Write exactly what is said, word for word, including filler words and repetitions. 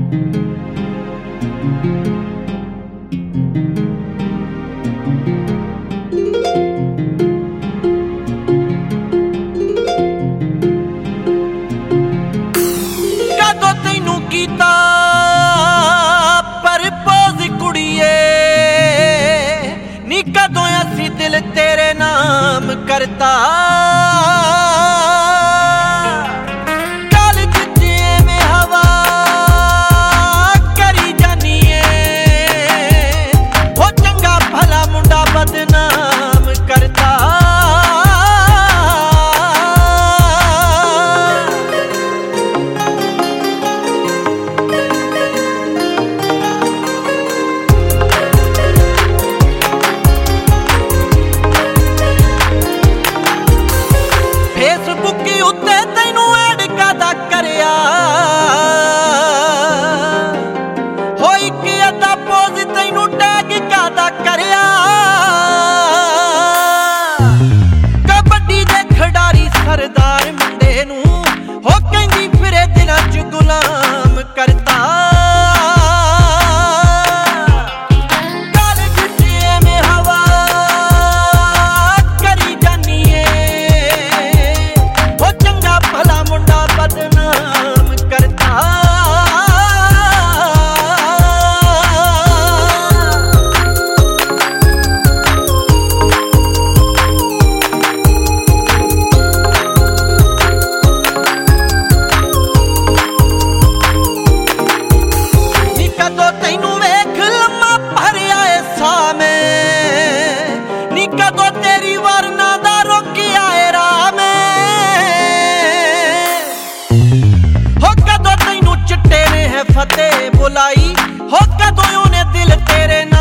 कीता परपोज कुड़िए नी कदों असी दिल तेरे नाम करता गल जिते में हवा करी जानिए हो चंगा भला मुंडा बदनाम करता फेसबुक उत्ते तैनू ऐड कादा करया हो इक अद्धा पोज तैनू टैग कादा करया कबड्डी दे खिडारी सरदार मुंडे नू हो कहंदी फिरे दिनां च गुलाम करता कदों तेरी वरना दा रोकिया ए राह में हो कदों तैनू चिट्टे ने है फतेह बुलाई हो कदों उन्हें दिल तेरे